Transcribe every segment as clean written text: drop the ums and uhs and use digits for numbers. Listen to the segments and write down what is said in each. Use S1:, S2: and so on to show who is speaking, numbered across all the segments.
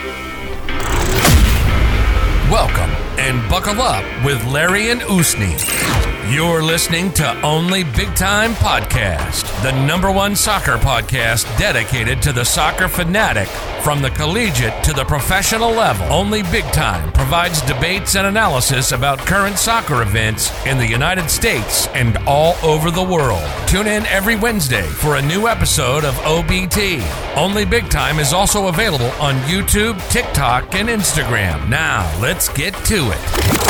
S1: Welcome and buckle up with Larry and Usni. You're listening to Only Big Time Podcast, the #1 soccer podcast dedicated to the soccer fanatic from the collegiate to the professional level. Only Big Time provides debates and analysis about current soccer events in the United States and all over the world. Tune in every Wednesday for a new episode of OBT. Only Big Time is also available on YouTube, TikTok, and Instagram. Now, let's get to it.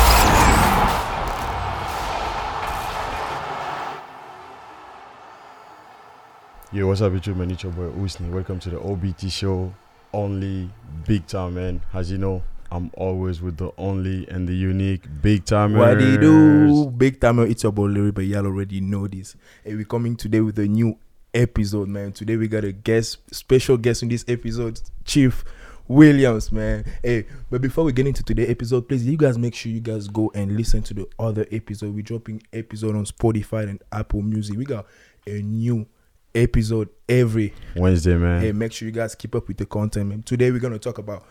S2: Yo, what's up, YouTube, man? It's your boy Usni. Welcome to the OBT show, Only Big Time, man. As you know, I'm always with the only and the unique Big Timers.
S3: What do you do? Big Timer, it's your boy Larry, but y'all already know this. Hey, we're coming today with a new episode, man. Today we got a special guest in this episode, Chief Williams, man. Hey, but before we get into today's episode, please, you guys make sure you guys go and listen to the other episode. We're dropping episode on Spotify and Apple Music. We got a new episode every
S2: Wednesday, man.
S3: Hey, make sure you guys keep up with the content, man. Today we're gonna talk about,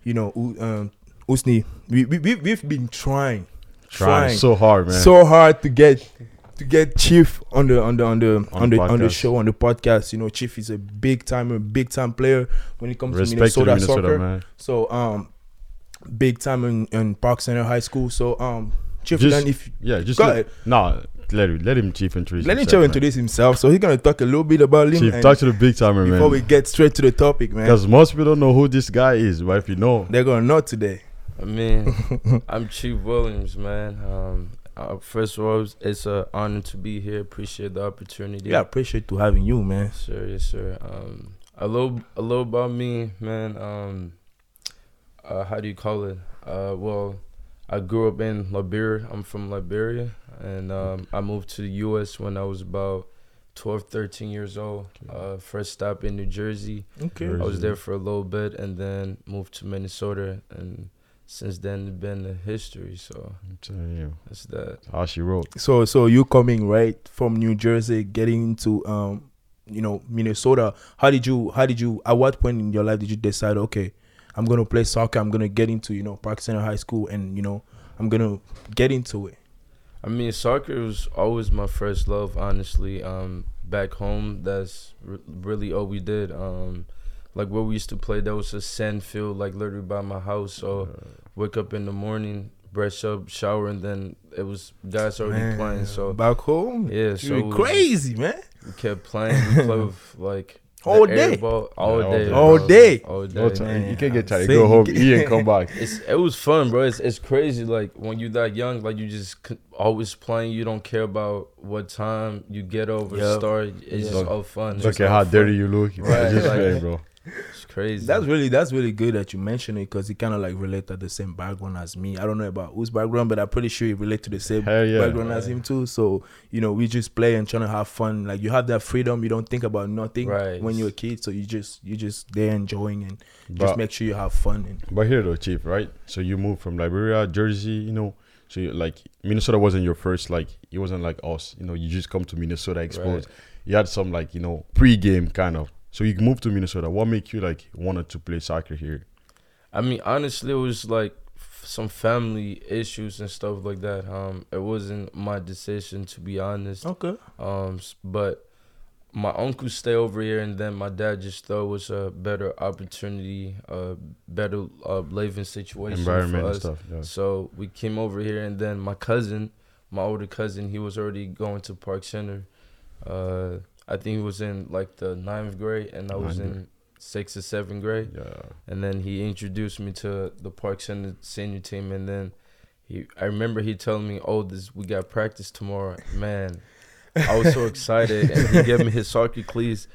S3: Usni. We've been trying
S2: so hard, man.
S3: So hard to get Chief on the show, on the podcast. You know, Chief is a big time player when it comes to Minnesota soccer, man. So big time in Park Center High School. So Chief, go ahead.
S2: Let him Chief introduce
S3: himself. So he's gonna talk a little bit about him.
S2: Chief, talk to the big timer, man.
S3: Before we get straight to the topic, man.
S2: Because most people don't know who this guy is, but if you know,
S3: they're gonna know today.
S4: I mean, I'm Chief Williams, man. First of all, it's an honor to be here. Appreciate the opportunity.
S3: Yeah, appreciate to having you, man.
S4: Yes, sir. A little about me, man. How do you call it? Well, I grew up in Liberia. I'm from Liberia, and I moved to the U.S. when I was about 12, 13 years old. First stop in New Jersey.
S3: Okay.
S4: I was there for a little bit, and then moved to Minnesota, and since then it's been a history. So
S2: I'm telling you,
S4: that's that.
S2: How she wrote.
S3: So you coming right from New Jersey, getting into Minnesota. How did you? At what point in your life did you decide? Okay, I'm gonna play soccer. I'm gonna get into Park Center High School, and I'm gonna get into it.
S4: I mean, soccer was always my first love, honestly. Back home, that's really all we did. Like where we used to play, there was a sand field, like literally by my house. So wake up in the morning, brush up, shower, and then it was guys already playing. So
S3: back home,
S4: yeah, so
S3: you're crazy, man.
S4: We kept playing. We played with like
S3: all day.
S4: All day.
S2: You can't get tired. Go home, eat, and come back.
S4: It was fun, bro. It's crazy. Like when you're that young, like you just always playing. You don't care about what time you get over, start. It's just all fun.
S2: Look at how dirty you look.
S4: Right,
S2: just playing, bro.
S4: It's crazy.
S3: That's really good that you mentioned it, because he kind of like relate to the same background as me. I don't know about whose background, but I'm pretty sure he relate to the same background as him too. So we just play and trying to have fun. Like you have that freedom. You don't think about nothing when you're a kid. So you just there enjoying and just make sure you have fun.
S2: But here though, Chief, right? So you moved from Liberia, Jersey, So you, like Minnesota wasn't your first, like it wasn't like us. You just come to Minnesota exposed. Right. You had some like pre-game kind of. So you moved to Minnesota. What made you like wanted to play soccer here?
S4: I mean, honestly, it was like some family issues and stuff like that. It wasn't my decision, to be honest.
S3: Okay.
S4: But my uncle stayed over here, and then my dad just thought it was a better opportunity, better living situation
S2: environment
S4: for us.
S2: And stuff. Yeah.
S4: So we came over here, and then my older cousin, he was already going to Park Center. I think he was in like the 9th grade, and I was in 6th or 7th grade.
S2: Yeah.
S4: And then he introduced me to the Park Center senior team, and then I remember he telling me, we got practice tomorrow. Man, I was so excited, and he gave me his soccer cleats.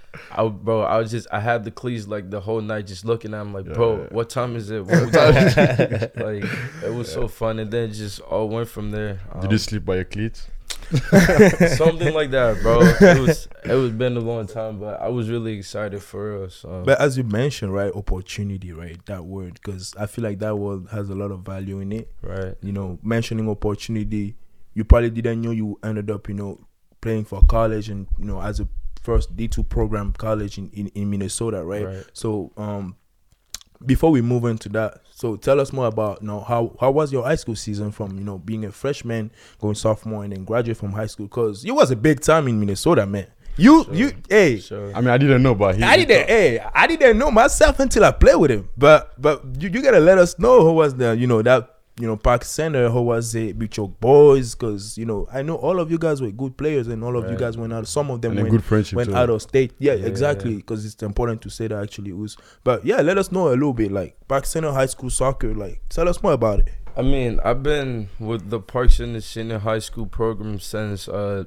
S4: I had the cleats like the whole night, just looking at him like, what time is it? What time? Like it was so fun, and then it just all went from there.
S2: Did you sleep by your cleats?
S4: Something like that, bro. It was been a long time, but I was really excited for us.
S3: But as you mentioned, right, opportunity, right, that word, because I feel like that word has a lot of value in it.
S4: Right.
S3: Mentioning opportunity, you probably didn't know you ended up, playing for college and, as a first D2 program college in Minnesota, right? So, before we move into that, so tell us more about how was your high school season from being a freshman, going sophomore, and then graduate from high school, because you was a big time in Minnesota, man. Hey.
S4: Sure.
S2: I mean, I didn't know, but
S3: I didn't know myself until I played with him. But you gotta let us know who was the Park Center, who was the Big Choke boys, because I know all of you guys were good players, and all of you guys went out. Some of them went out of state. Yeah, exactly. Because it's important to say that actually it was. But yeah, let us know a little bit, like Park Center High School soccer. Like, tell us more about it.
S4: I mean, I've been with the Park Center Senior High School program since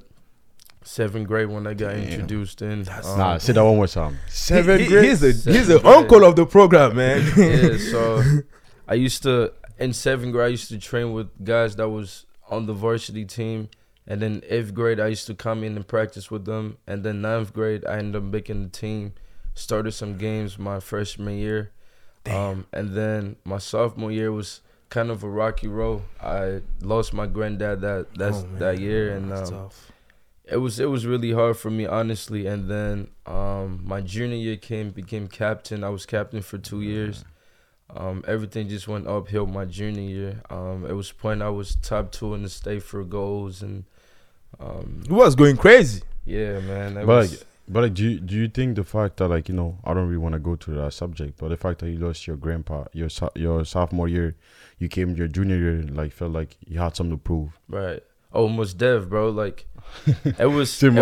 S4: 7th grade when I got introduced in.
S2: Say that one more time. 7th grade.
S3: He's the uncle of the program, man.
S4: Yeah, so I used to. In 7th grade, I used to train with guys that was on the varsity team. And then 8th grade, I used to come in and practice with them. And then 9th grade, I ended up making the team. Started some games my freshman year. And then my sophomore year was kind of a rocky road. I lost my granddad that year. And it was really hard for me, honestly. And then my junior year became captain. I was captain for 2 years. Everything just went uphill my junior year. It was point I was top 2 in the state for goals, and
S3: it was going crazy.
S4: Yeah, man.
S2: But do you think the fact that I don't really want to go to that subject, but the fact that you lost your grandpa your sophomore year, you came your junior year, felt like you had something to prove.
S4: Right. Oh, most deaf, bro. Like it was.
S2: It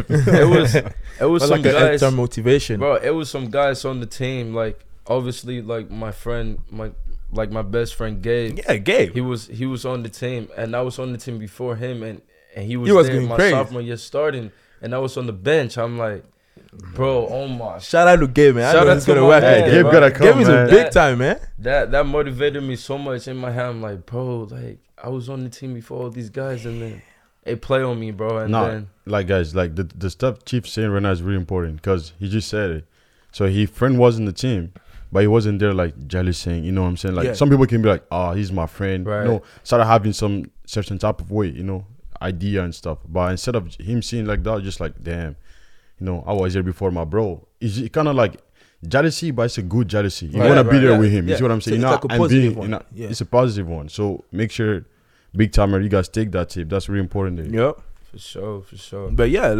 S4: was some
S3: like
S4: guys.
S3: Extra motivation,
S4: bro. It was some guys on the team, like. Obviously, like my friend, my best friend Gabe.
S3: Yeah, Gabe.
S4: He was on the team, and I was on the team before him, and he was there my
S3: crazy.
S4: sophomore year starting, and I was on the bench. I'm like, bro, oh my!
S3: Shout out to Gabe, man.
S4: Shout out to my man,
S2: Gabe gotta come,
S3: Gabe is
S2: man.
S3: a big time, man.
S4: That motivated me so much in my head. I'm like, bro, like I was on the team before all these guys, and then they play on me, bro. And then
S2: guys, the stuff Chief saying right now is really important, because he just said it. So his friend was in the team, but he wasn't there jealousing, you know what I'm saying? Some people can be like, oh, he's my friend.
S4: Right.
S2: Started having some certain type of way, idea and stuff. But instead of him seeing like that, just like, damn, I was here before my bro. It's kind of like jealousy, but it's a good jealousy. You want to be there with him. You see what I'm saying?
S3: So it's like a positive one.
S2: It's a positive one. So make sure, big timer, you guys take that tip. That's really important there.
S3: Yep.
S4: For sure.
S3: But yeah,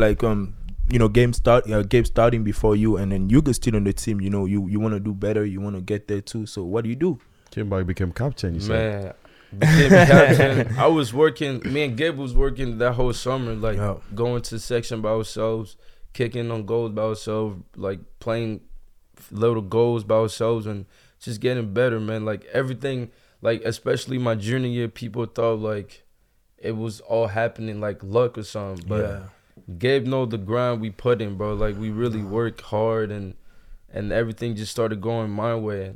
S3: Gabe starting before you, and then you get still on the team. You want to do better. You want to get there too. So what do you do?
S2: Came back, became captain.
S4: Man, became captain. I was working. Me and Gabe was working that whole summer, going to section by ourselves, kicking on goals by ourselves, playing little goals by ourselves, and just getting better, man. Everything, especially my junior year, people thought it was all happening luck or something, but.
S3: Yeah.
S4: Gabe know the grind we put in, bro. We really work hard, and everything just started going my way.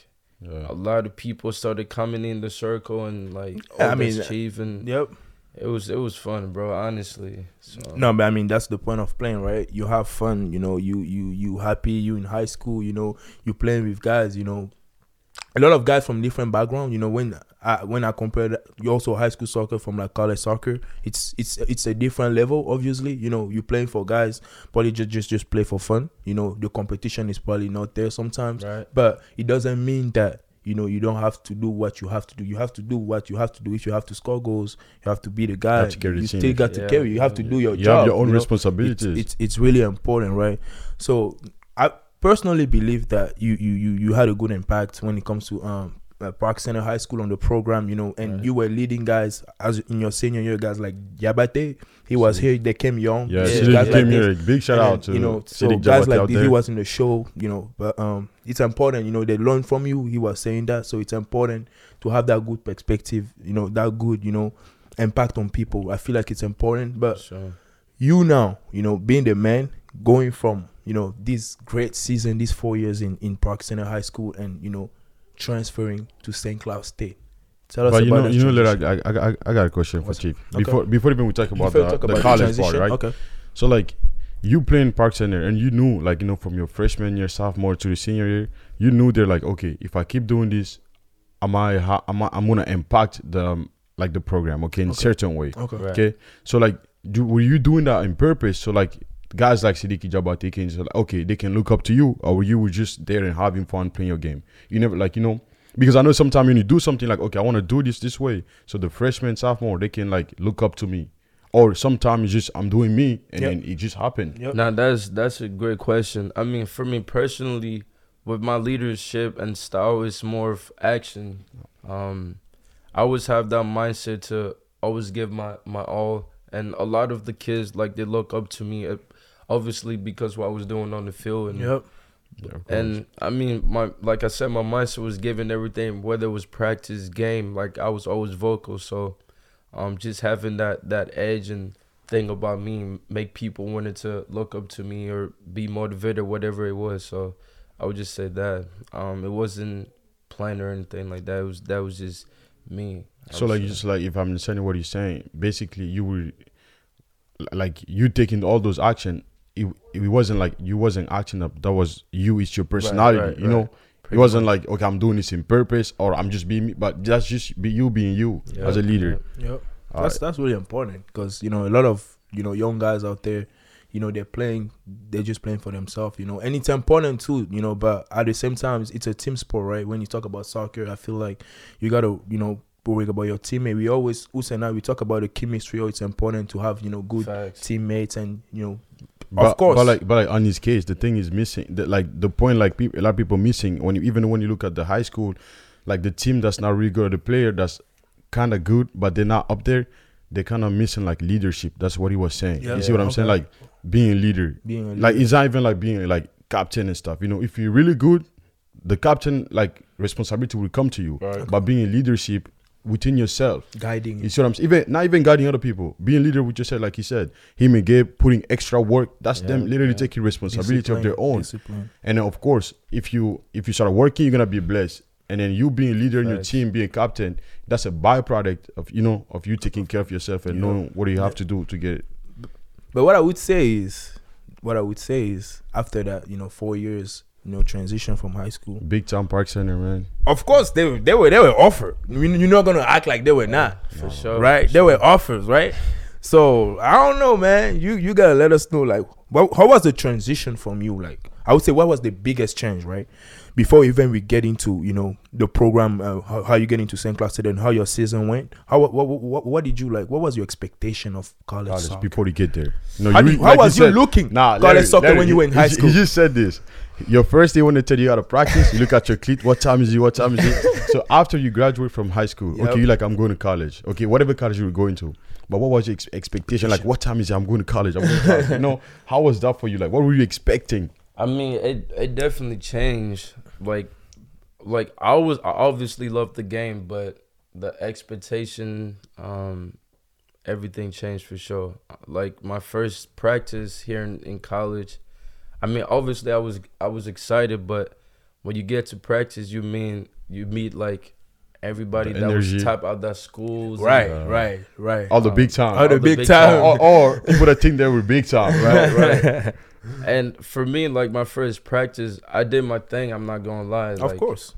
S4: A lot of people started coming in the circle, and Chief, and
S3: yep,
S4: it was fun, bro. Honestly, so.
S3: No, but I mean that's the point of playing, right? You have fun, you happy. You in high school, you playing with guys, A lot of guys from different background, when I compare that, you also high school soccer from college soccer, it's a different level. Obviously, you're playing for guys probably just play for fun. The competition is probably not there sometimes,
S4: right.
S3: But it doesn't mean that you don't have to do what you have to do. You have to do what you have to do. If you have to score goals, you have to be the guy. You still got to carry. You have to do your job.
S2: You have your own responsibilities.
S3: It's really important, right? So I personally believe that you had a good impact when it comes to Park Center High School on the program, and right. You were leading guys as in your senior year, guys like Yabate. He was here. They came young.
S2: Yeah, guys came here. Big shout out to
S3: so guys like this. He was in the show, but it's important. They learn from you. He was saying that, so it's important to have that good perspective. That good, impact on people. I feel like it's important. But
S4: sure.
S3: Now, being the man, going from this great season, these 4 years in Park Center High School, and transferring to St. Cloud State. Tell us about that.
S2: I got a question for Chief.
S3: Okay.
S2: Before even we talk about the college part, right?
S3: Okay.
S2: So you playing Park Center, and you knew from your freshman year, sophomore to the senior year, you knew they're okay, if I keep doing this, I'm gonna impact the the program, in a certain way.
S3: Okay.
S4: Right.
S2: Okay. So were you doing that on purpose? So guys like Siddiqui Diabaté can just like, okay, they can look up to you, or you were just there and having fun playing your game. You never like, you know, because I know sometimes when you do something like, okay, I want to do this way, so the freshman, sophomore, they can like look up to me. Or sometimes it's just I'm doing me, and then it just happened.
S3: Yep.
S4: Now that's a great question. I mean, for me personally, with my leadership and style, it's more of action. I always have that mindset to always give my all, and a lot of the kids like they look up to me, obviously because what I was doing on the field. And,
S3: Yep.
S4: and I mean, like I said, my mindset was giving everything, whether it was practice, game. Like I was always vocal, so. Just having that edge and thing about me make people wanted to look up to me or be motivated, whatever it was. So I would just say that it wasn't planned or anything like that. That was just me.
S2: So like, just like if I'm understanding what you're saying, basically you were like you taking all those action. It wasn't like you wasn't acting up. That was you. It's your personality.
S4: Right,
S2: you know. It wasn't like, okay, I'm doing this in purpose or I'm just being me, but that's just you being you as a leader.
S3: Yep. That's really important because, you know, a lot of, you know, young guys out there, you know, they're just playing for themselves, you know, and it's important too, you know, but at the same time, it's a team sport, right? When you talk about soccer, I feel like you got to, you know, worry about your teammate. We always, Us and I, we talk about the chemistry. It's important to have, you know, good teammates and, you know, of course.
S2: But like on his case, the thing is missing. The point, like a lot of people missing even when you look at the high school, like the team that's not really good, the player that's kind of good, but they're not up there. They're kind of missing like leadership. That's what he was saying. You see what I'm saying? Like being a leader. Like it's not even like being like captain and stuff. You know, if you're really good, the captain like responsibility will come to you. Right. But being in leadership within yourself,
S3: guiding.
S2: You see what I'm saying? Not even guiding other people. Being leader with yourself, like he said, him and Gabe putting extra work. That's them literally taking responsibility of their own. Discipline. And then of course, if you start working, you're gonna be blessed. And then you being leader in your team, being captain, that's a byproduct of you taking care of yourself and knowing what you have to do to get it.
S3: But what I would say is after that, you know, 4 years, you know, transition from high school.
S2: Big time Park Center, man.
S3: Of course, they were offered. You're not gonna act like they were not.
S4: For sure.
S3: Right? They were offers, right? So I don't know, man. You gotta let us know, like, how was the transition from you? Like, I would say, what was the biggest change, right? Before even we get into, you know, the program, how you get into St. Cloud State and how your season went. What did you like? What was your expectation of college soccer
S2: before you get there? You know,
S3: how was you looking college soccer when you were in high school?
S2: He just said this. Your first day when they tell you how to practice, you look at your cleat. What time is it? So after you graduate from high school, okay, you're like, I'm going to college. Okay, whatever college you were going to. But what was your expectation? Like, what time is it? I'm going to college. You know, how was that for you? Like, what were you expecting?
S4: I mean, it definitely changed. Like I obviously loved the game, but the expectation, everything changed for sure. Like my first practice here in college, I mean, obviously I was excited, but when you get to practice, you meet like everybody that was top out that schools.
S3: Right.
S2: All the big time.
S3: All the big time.
S2: Or people that think they were big time.
S4: Right. And for me, like my first practice, I did my thing. I'm not gonna lie.
S3: Of course.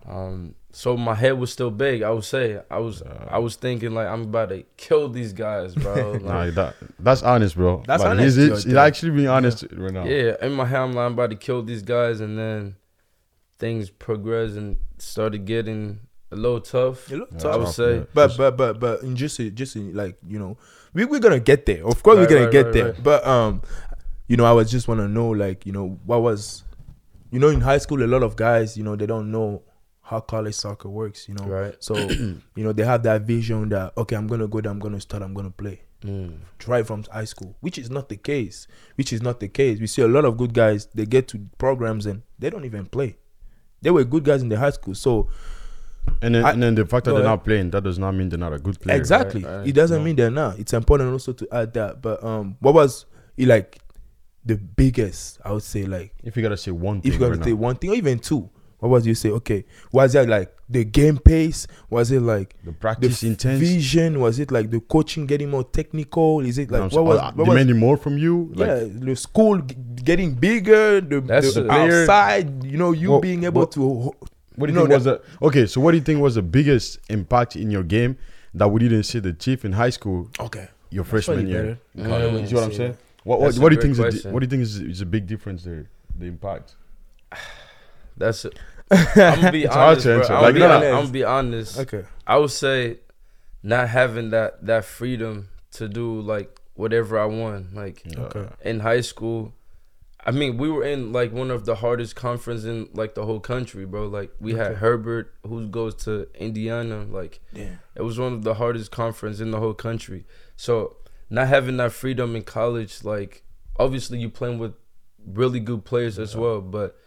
S4: So my head was still big. I would say I was thinking like I'm about to kill these guys, bro. Like,
S2: nah, that's honest, bro.
S3: That's
S2: like,
S3: honest.
S2: He's actually being honest right now.
S4: Yeah, in my head, I'm like, I'm about to kill these guys, and then things progressed and started getting a little tough. I would say.
S3: But just like, you know, we're gonna get there. Of course, we're gonna get there. Right. But you know, I was just want to know, like, you know, what was, you know, in high school, a lot of guys, you know, they don't know how college soccer works, you know.
S4: Right.
S3: So, you know, they have that vision that, okay, I'm going to go there, I'm going to start, I'm going to play. Right from high school, which is not the case. We see a lot of good guys, they get to programs and they don't even play. They were good guys in the high school. So,
S2: and then the fact that they're not playing, that does not mean they're not a good player.
S3: Exactly. Right. It doesn't mean they're not. It's important also to add that. But what was it like? The biggest, I would say, like,
S2: if you gotta say one thing,
S3: or even two, what was you say? Okay, was it like the game pace? Was it like
S2: the practice intense
S3: vision? Was it like the coaching getting more technical? Is it like what was
S2: demanding more from you?
S3: Like, the school getting bigger, the outside, you know, you being able to.
S2: What do you think was the okay? So what do you think was the biggest impact in your game that we didn't see the Chief in high school?
S3: Okay,
S2: your freshman year.
S3: You
S2: see what I'm saying? What
S4: That's
S2: do
S4: a
S2: you think?
S4: great
S2: What do you think is a big difference there? The impact.
S4: That's it. I'm gonna be honest,
S2: to
S4: bro.
S2: answer.
S4: I'm
S2: Like, no, no.
S4: gonna be honest.
S3: Okay.
S4: I would say not having that freedom to do like whatever I want. Like
S3: Okay.
S4: in high school, I mean, we were in like one of the hardest conferences in like the whole country, bro. Like we had Herbert, who goes to Indiana. Like it was one of the hardest conferences in the whole country. So not having that freedom in college, like obviously you playing with really good players as well, but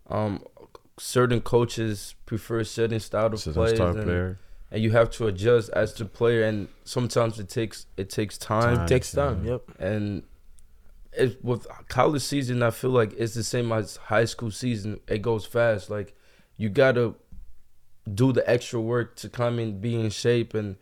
S4: certain coaches prefer certain style of players, and you have to adjust as the player, and sometimes it takes time.
S3: It takes time. Yep.
S4: And with college season, I feel like it's the same as high school season. It goes fast. Like you gotta do the extra work to come in, be in shape, and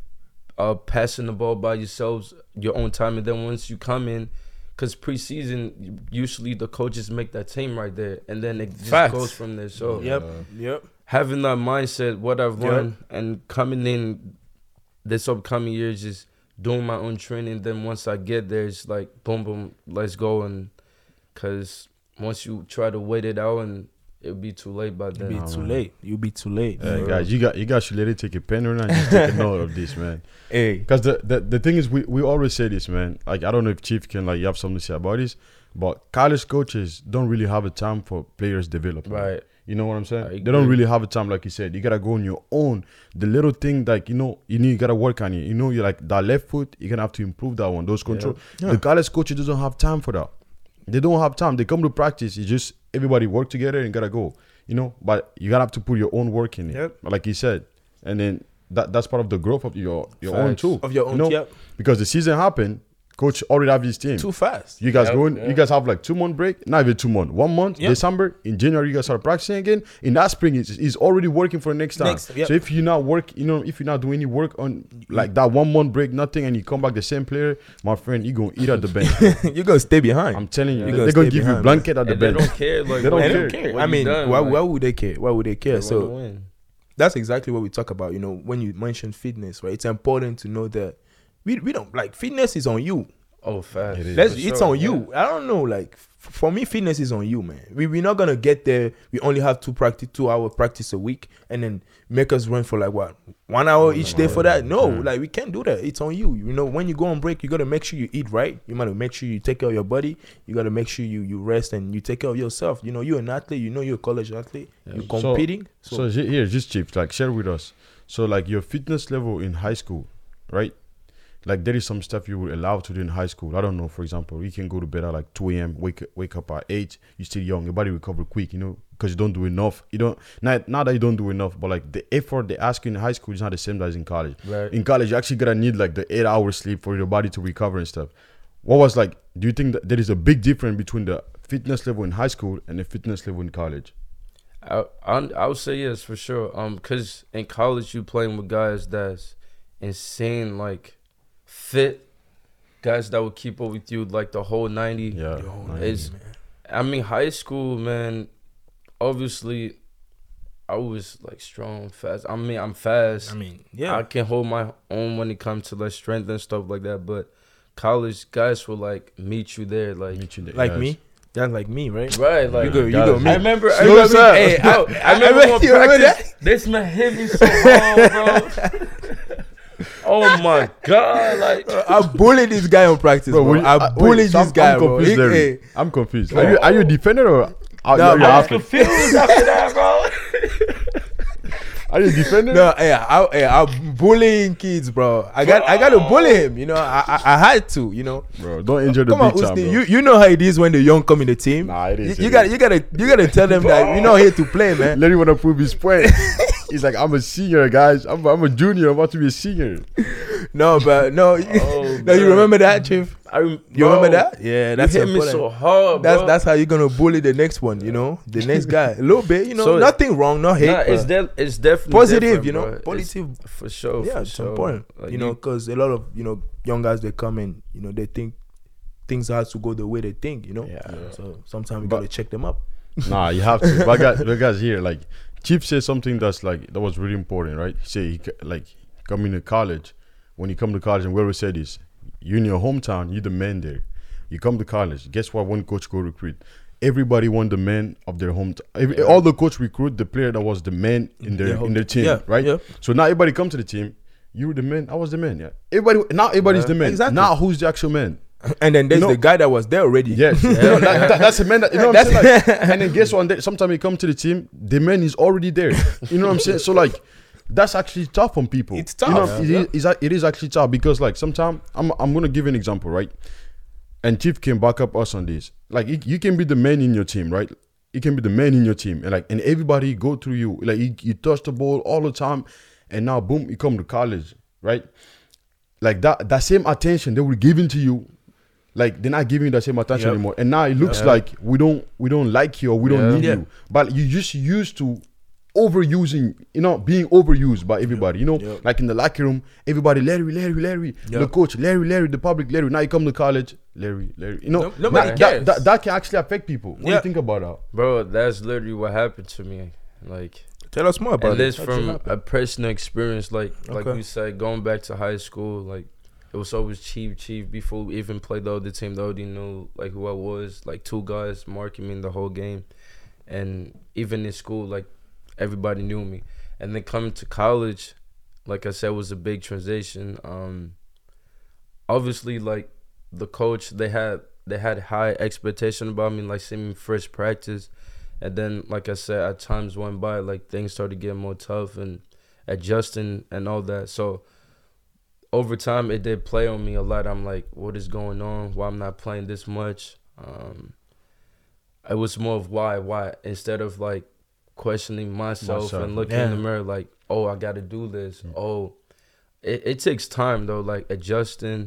S4: passing the ball by yourselves your own time. And then once you come in, because preseason usually the coaches make that team right there, and then it just goes from there. So
S3: Yep.
S4: having that mindset, what I've learned, and coming in this upcoming year, just doing my own training. Then once I get there, it's like boom, boom, let's go. And because once you try to wait it out, and it'll be too late by then.
S3: You'll be too late.
S2: Guys, you guys should let it take a pen right now and just take a note of this, man.
S3: Hey,
S2: Because the thing is, we always say this, man. Like, I don't know if Chief can, like, you have something to say about this, but college coaches don't really have a time for players' development.
S4: Right.
S2: You know what I'm saying?
S4: I
S2: They don't
S4: agree.
S2: really have a time, like you said. You gotta go on your own. The little thing, like, you gotta work on it. You're like that left foot. You're gonna have to improve that one. Those control.
S3: Yeah.
S2: The college coaches doesn't have time for that. They don't have time. They come to practice. It's just everybody work together and gotta go. But you gotta have to put your own work in it.
S3: Yep.
S2: Like you said, and then that's part of the growth of your own
S4: Facts.
S2: too.
S3: Of your own, yep.
S2: Because the season happened, coach already have his team.
S3: too fast.
S2: You guys
S4: Yep,
S2: going?
S4: yeah.
S2: You guys have like 2 month break, not even 2 months, 1 month.
S3: Yep.
S2: December, in January, you guys start practicing again. In that spring, it's already working for the next time.
S3: Yep.
S2: So if you're not if you're not doing any work on like that 1 month break, nothing, and you come back the same player, my friend, you gonna eat at the bench.
S3: You're gonna stay behind.
S2: I'm telling you,
S3: You're
S2: they're
S3: gonna
S2: gonna
S3: stay
S2: give you
S3: behind,
S2: blanket at the
S4: And they
S2: bench.
S4: don't care. Like
S2: They don't
S3: They
S2: care.
S3: don't care.
S4: What
S3: I
S4: you
S3: mean,
S4: done,
S3: why
S4: like,
S3: would they care? Why would they care?
S4: they wanna
S3: So
S4: win.
S3: that's exactly what we talk about. When you mention fitness, right? It's important to know that we don't like fitness is on you.
S4: Oh, fast.
S2: It is.
S3: It's on you. I don't know. Like for me, fitness is on you, man. We're not gonna get there. We only have 2 hour practice a week, and then make us run for like what 1 hour each day for that. No, like we can't do that. It's on you. When you go on break, you gotta make sure you eat right. You gotta make sure you take care of your body. You gotta make sure you rest and you take care of yourself. You're an athlete. You're a college athlete. You're competing.
S2: So here, just Chief, like share with us. So like your fitness level in high school, right? Like there is some stuff you were allowed to do in high school. I don't know, for example, you can go to bed at like 2 a.m., wake up at 8, you're still young, your body recover quick, because you don't do enough. Not that you don't do enough, but like the effort they ask you in high school is not the same as in college.
S4: Right.
S2: In college, you actually gotta need like the 8 hours sleep for your body to recover and stuff. What was like, do you think that there is a big difference between the fitness level in high school and the fitness level in college?
S4: I would say yes, for sure. Because in college you playing with guys that's insane, like fit guys that will keep up with you like the whole 90.
S2: Yeah.
S4: I mean, high school, man, obviously I was like strong, fast. I mean, I'm fast. I can hold my own when it comes to like strength and stuff like that. But college guys will like meet you there, like
S3: Like me. That's like me, right?
S4: right, like
S3: You go me.
S4: I remember.
S3: Hey, I remember
S4: one
S3: you remember
S4: practice. This man hit me so hard, bro. Oh my god! Like
S3: I bullied this guy on practice, bro. I bullied this guy, bro.
S2: Confused, Larry.
S3: Hey,
S2: I'm confused. Are you a defender or
S3: No,
S2: you're
S3: I
S4: I was
S2: half?
S4: confused after that, bro.
S2: Are you a defender?
S3: no, I'm bullying kids, bro. I got to bully him. I had to.
S2: Bro, don't injure the
S3: Come on,
S2: big time,
S3: Usti,
S2: bro.
S3: you know how it is when the young come in the team.
S2: Nah, it is.
S3: You gotta tell them that you're not here to play, man.
S2: Larry want to prove his point. He's like, I'm a senior, guys. I'm a junior. I'm about to be a senior.
S3: No, but no, no. You remember that, Chief? You remember that? Yeah, that's
S4: you hit me
S3: important.
S4: so hard, bro.
S3: That's how you're gonna bully the next one. The next guy a little bit.
S4: So-
S3: nothing wrong, no hate.
S4: Nah,
S3: but
S4: it's definitely
S3: positive.
S4: different, bro.
S3: Positive.
S4: It's for sure.
S3: Yeah,
S4: for
S3: it's
S4: sure.
S3: important.
S4: Like,
S3: Because a lot of young guys they come and they think things have to go the way they think. So sometimes you gotta check them up.
S2: Nah, you have to. But guys here, like, Chief said something that was really important, right? He said, coming to college, when you come to college, and we always say this, you in your hometown, you're the man there. You come to college. Guess what? One coach go recruit. Everybody want the man of their home. All the coach recruit the player that was the man in their team, right? Yeah. So now everybody come to the team. You were the man. I was the man. Yeah. Everybody's the man. Exactly. Now who's the actual man?
S3: And then there's the guy that was there already.
S2: Yes. That's the man that, you know what I'm saying? Like, and then guess what? Sometimes you come to the team, the man is already there. You know what I'm saying? So like, that's actually tough on people.
S3: It's tough.
S2: You know, it is actually tough because like sometimes I'm gonna give an example, right? And Chief can back up us on this. Like you can be the man in your team, right? You can be the man in your team, and everybody go through you. Like you touch the ball all the time, and now boom, you come to college, right? Like that same attention they were giving to you, like they're not giving you that same attention anymore. And now it looks like we don't like you or we don't need you. But you just used to overusing, being overused by everybody, like in the locker room, everybody, Larry, the coach, Larry, the public, Larry. Now you come to college, Larry,
S3: nobody cares.
S2: That can actually affect people. What do you think about that?
S4: Bro, that's literally what happened to me. Like,
S3: tell us more about it.
S4: And this from a personal experience, like we said, going back to high school, like it was always Chief before we even played the other team. They already knew like who I was, like 2 guys marking me in the whole game. And even in school, like everybody knew me. And then coming to college, like I said, was a big transition. Obviously, like the coach, they had high expectation about me, like seeing me first practice. And then, like I said, at times went by, like things started getting more tough and adjusting and all that. So over time, it did play on me a lot. I'm like, what is going on? Why I'm not playing this much? It was more of why, instead of like questioning myself and looking in the mirror like, oh, I got to do this. Oh, it takes time though, like adjusting,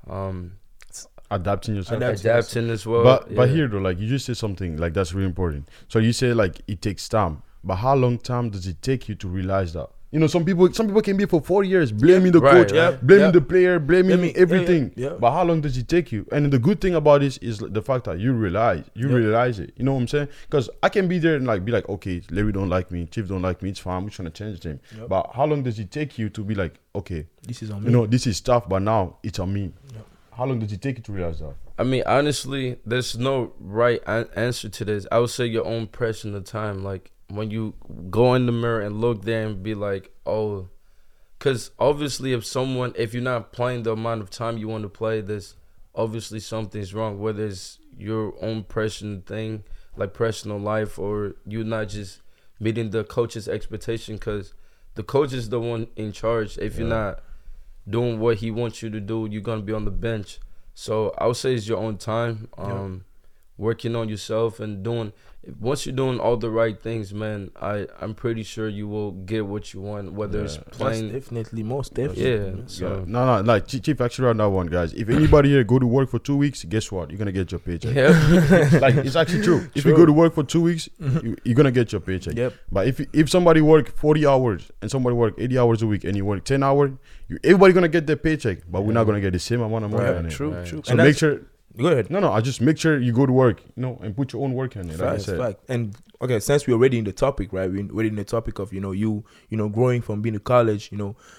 S2: adapting yourself,
S4: adapting as well.
S2: But here though, like you just said something like that's really important. So you say like it takes time, but how long time does it take you to realize that? Some people can be for 4 years blaming the coach, blaming the player, blaming everything. But how long does it take you? And the good thing about this is the fact that you realize it. You know what I'm saying? Because I can be there and like be like, okay, Larry don't like me, Chief don't like me, it's fine, we're trying to change them. But how long does it take you to be like, okay,
S3: this is on me.
S2: This is tough, but now it's on me. How long does it take you to realize that?
S4: I mean, honestly, there's no right answer to this. I would say your own personal time, like. When you go in the mirror and look there and be like, oh, because obviously if you're not playing the amount of time you want to play this, obviously something's wrong, whether it's your own personal thing, like personal life, or you're not just meeting the coach's expectation, because the coach is the one in charge. If you're not doing what he wants you to do, you're going to be on the bench. So I would say it's your own time, working on yourself and once you're doing all the right things, man, I'm pretty sure you will get what you want, whether it's playing.
S3: That's definitely, most definitely.
S2: Yeah. So. No, like Chief, actually on that one, guys. If anybody here go to work for 2 weeks, guess what? You're gonna get your paycheck. Like it's actually true. If you go to work for 2 weeks, you're gonna get your paycheck. But if somebody work 40 hours and somebody work 80 hours a week and you work 10 hours, everybody gonna get their paycheck, but we're not gonna get the same amount of money on it.
S3: True.
S2: So make sure.
S3: Go ahead.
S2: No, I just make sure you go to work, and put your own work in it.
S3: Fact. And okay, since we're already in the topic, right? We're already in the topic of you growing from being to college,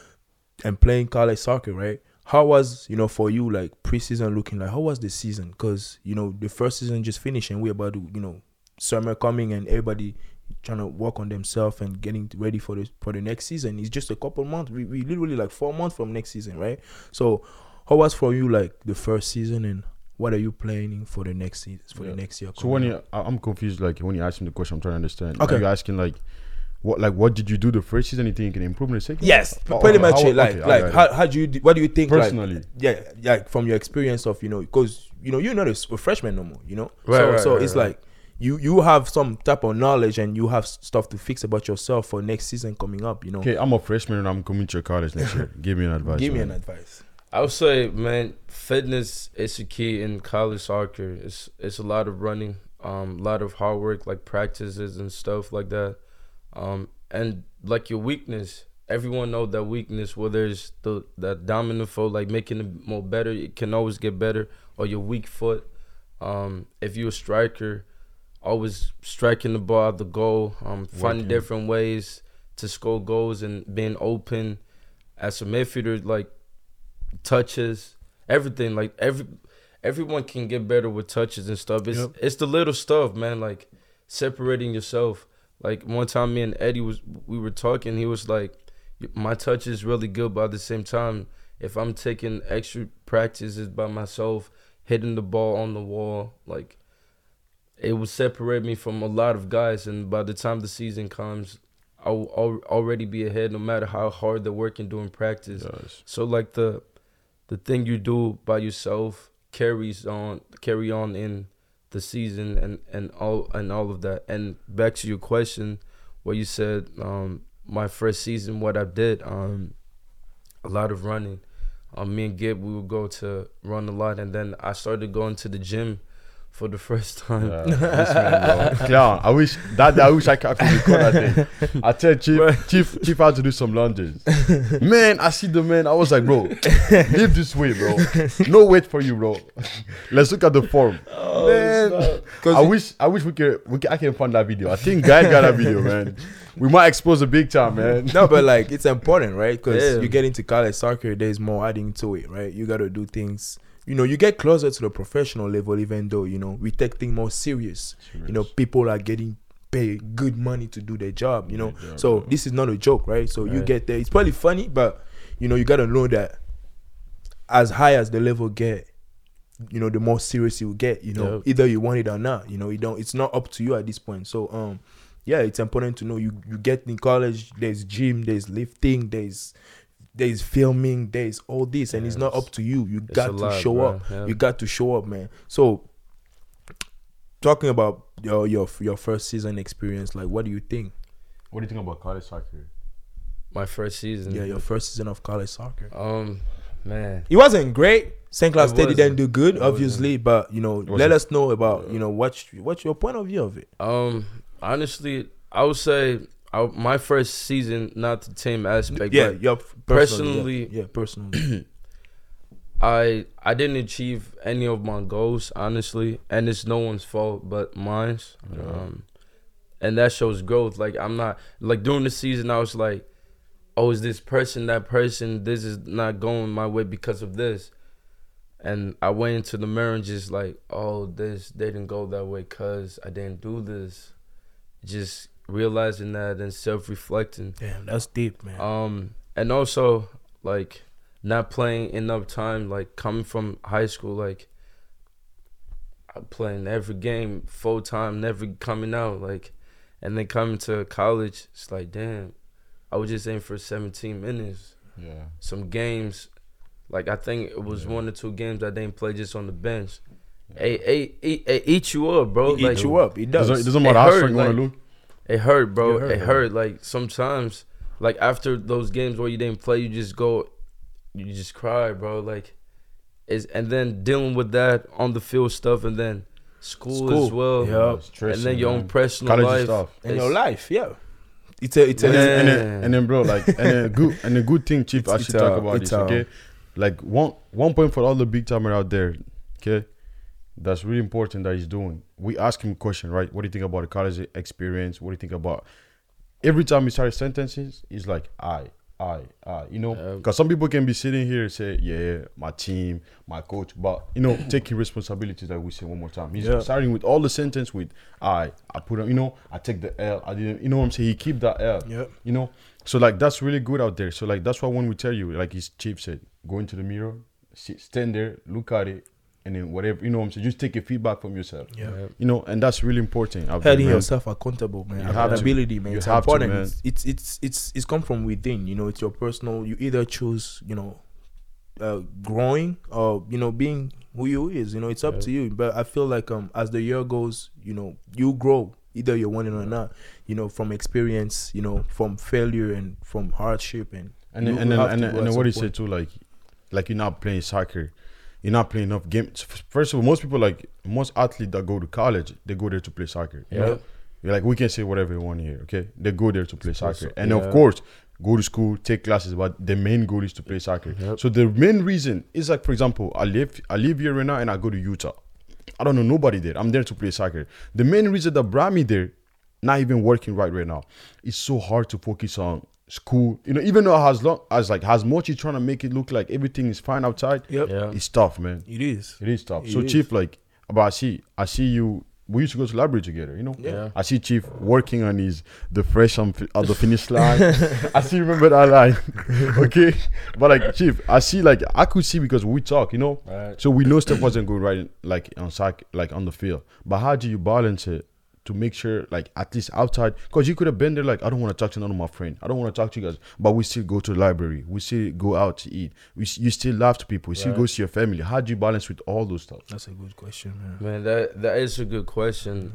S3: and playing college soccer, right? How was for you like preseason looking like? How was the season? Because the first season just finished and we're about to summer coming and everybody trying to work on themselves and getting ready for the next season. It's just a couple months. We literally like 4 months from next season, right? So how was for you like the first season, and what are you planning for the next season, the next year?
S2: So I'm confused. Like when you ask me the question, I'm trying to understand. Okay, are you asking like, what did you do the first season? You think you can improve in the second?
S3: Yes, pretty much. How do you? What do you think
S2: personally?
S3: Like from your experience of because you're not a freshman no more.
S4: Right.
S3: So it's like you have some type of knowledge and you have stuff to fix about yourself for next season coming up.
S2: Okay, I'm a freshman and I'm coming to college next year. Give me an advice.
S3: Give me an advice.
S4: I would say, man, fitness is a key in college soccer. It's a lot of running, a lot of hard work, like practices and stuff like that. And like your weakness, everyone knows that weakness, whether it's that dominant foot, like making it more better, it can always get better, or your weak foot. If you're a striker, always striking the ball at the goal, finding different ways to score goals and being open. As a midfielder, like touches, everything, like everyone can get better with touches and stuff. It's the little stuff, man. Like separating yourself. Like one time, me and Eddie we were talking. He was like, "My touch is really good, but at the same time, if I'm taking extra practices by myself, hitting the ball on the wall, like it will separate me from a lot of guys. And by the time the season comes, I'll already be ahead, no matter how hard they're working during practice.
S2: Yes.
S4: So like the thing you do by yourself carry on in the season and all of that. And back to your question, where you said my first season, what I did, a lot of running. Me and Gib, we would go to run a lot, and then I started going to the gym for the first time.
S2: This man, bro. Clown. I wish I could record that thing. I tell Chief how to do some lunges. Man, I see the man. I was like, bro, live this way, bro. No wait for you, bro. Let's look at the form. Man, I wish I can find that video. I think Guy got that video, man. We might expose a big time, man.
S3: No, but like it's important, right? Because you get into college soccer, there's more adding to it, right? You got to do things. You know, you get closer to the professional level, even though, you know, we take things more serious. You know, people are getting paid good money to do their job, you know. So this is not a joke, right? So you get there. It's probably funny, but, you know, you got to know that as high as the level get, you know, the more serious you get, you know, either you want it or not, you know, it's not up to you at this point. So, yeah, it's important to know you get in college, there's gym, there's lifting, there's filming, there's all this, and it's not up to you. You got to show up. Yeah. You got to show up, man. So, talking about your first season experience, like, what do you think?
S2: What do you think about college soccer?
S4: My first season.
S3: Yeah, your first season of college soccer.
S4: Man,
S3: it wasn't great. St. Cloud State didn't do good, obviously, but you know, let us know about you know what's your point of view of it.
S4: Honestly, I would say. My first season, not the team aspect, but
S3: personally,
S4: I didn't achieve any of my goals, honestly, and it's no one's fault but mine. And that shows growth. Like I'm not like during the season, I was like, oh, is this person that person? This is not going my way because of this. And I went into the mirror and just like, oh, they didn't go that way because I didn't do this. Just realizing that and self-reflecting.
S3: Damn, that's deep, man.
S4: And also like not playing enough time, like coming from high school, like I'm playing every game full time, never coming out, like, and then coming to college, it's like, damn, I was just aiming for 17 minutes.
S2: Yeah.
S4: Some games, like I think it was 1 or 2 games I didn't play just on the bench. It eats you up, bro.
S3: It eats you up. It does.
S2: It doesn't matter how strong you want to look.
S4: It hurt, bro. It hurt. Like sometimes, like after those games where you didn't play, you just cry, bro. Like, and then dealing with that on the field stuff, and then school as well.
S3: Yeah,
S4: and then your own personal life
S2: stuff.
S3: And your life. Yeah, it's
S2: and then bro, like and a good thing, Chief. I should talk about this. Okay, like one point for all the big timer out there. Okay. That's really important that he's doing. We ask him a question, right? What do you think about the college experience? What do you think about... Every time he starts sentences, he's like, I, you know? Because some people can be sitting here and say, yeah, my team, my coach, but, you know, taking responsibility, that we say one more time. He's starting with all the sentence with I put on, you know, I take the L, I didn't, you know what I'm saying? He keep that L, you know? So, like, that's really good out there. So, like, that's why when we tell you, like his chief said, go into the mirror, stand there, look at it, and then whatever, you know what I'm saying, just take a feedback from yourself. You know, and that's really important.
S3: Holding yourself accountable, man. Accountability, man. It's important. Man. It's come from within, you know, it's your personal, you either choose, you know, growing or, you know, being who you is, you know, it's up to you. But I feel like as the year goes, you know, you grow, either you're winning or not, you know, from experience, you know, from failure and from hardship and
S2: then what he said too, like you're not playing soccer. You're not playing enough games. First of all, most athletes that go to college, they go there to play soccer. You know? You're like, we can say whatever we want here, okay? They go there to play soccer. And of course, go to school, take classes, but the main goal is to play soccer. So the main reason is like, for example, I live here right now and I go to Utah. I don't know nobody there. I'm there to play soccer. The main reason that brought me there, not even working right now, it's so hard to focus on school, you know, even though as much you're trying to make it look like everything is fine outside,
S3: Yep.
S4: Yeah.
S2: it's tough, man.
S3: It is.
S2: It is tough.
S3: It
S2: So
S3: is.
S2: Chief, like, but I see you. We used to go to library together, you know.
S4: Yeah.
S2: I see Chief working on the fresh on the finish line. I still remember that line. Okay, but like Chief, I could see because we talk, you know.
S4: Right.
S2: So we know stuff wasn't going right, like on the field. But how do you balance it to make sure, like, at least outside, because you could have been there, like, I don't want to talk to none of my friends. I don't want to talk to you guys. But we still go to the library. We still go out to eat. You still laugh to people. You still go see your family. How do you balance with all those stuff?
S3: That's a good question, man.
S4: Man, that is a good question.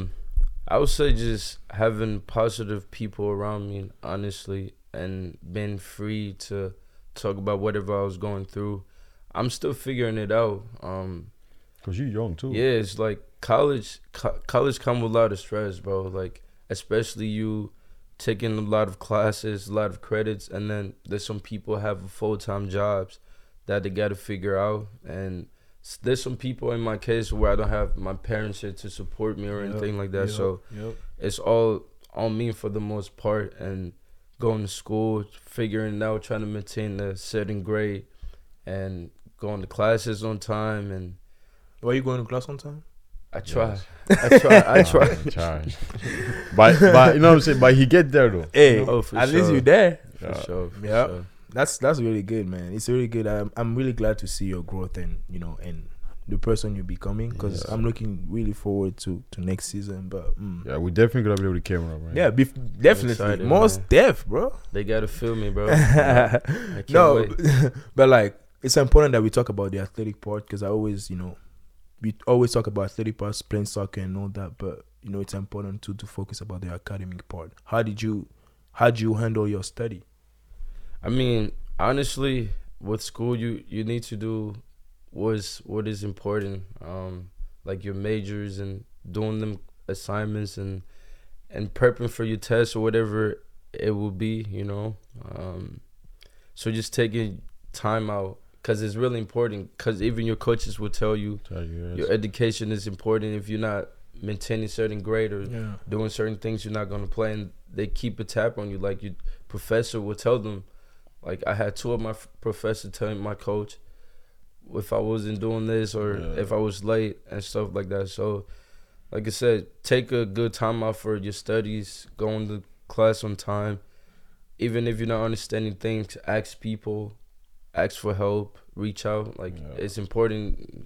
S4: I would say just having positive people around me, honestly, and being free to talk about whatever I was going through. I'm still figuring it out.
S2: Because you're young too.
S4: Yeah, it's like college come with a lot of stress, bro. Like, especially you taking a lot of classes, a lot of credits, and then there's some people have full-time jobs that they got to figure out. And there's some people in my case where I don't have my parents here to support me or anything like that. So it's all on me for the most part. And going to school, figuring it out, trying to maintain a certain grade, and going to classes on time. And
S3: Were you going to class on time?
S4: I try.
S2: Yes.
S4: I try.
S2: Try. But you know what I'm saying? But he get there though.
S3: Hey,
S4: Oh, for
S3: at least
S4: sure.
S3: you there.
S4: For sure. For
S3: Yeah.
S4: sure.
S3: That's really good, man. It's really good. I'm really glad to see your growth and and the person you're becoming, because I'm looking really forward to next season. But
S2: Yeah, we definitely gonna be able to camera, right?
S3: yeah, definitely
S4: excited,
S3: most
S4: man.
S3: deaf, bro.
S4: They gotta feel me, bro. I can't
S3: No,
S4: wait.
S3: but like it's important that we talk about the athletic part, because I always, we always talk about athletic parts, playing soccer and all that, but it's important to focus about the academic part. How did you handle your study?
S4: I mean, honestly, with school, you need to do what is important, like your majors and doing them assignments and prepping for your tests or whatever it will be, So just taking time out, because it's really important, because even your coaches will tell you your education is important. If you're not maintaining certain grade or doing certain things, you're not going to play, and they keep a tap on you. Like your professor will tell them, like I had two of my professors telling my coach if I wasn't doing this or if I was late and stuff like that. So like I said, take a good time out for your studies, going to class on time. Even if you're not understanding things, ask people, ask for help, reach out. Like it's important.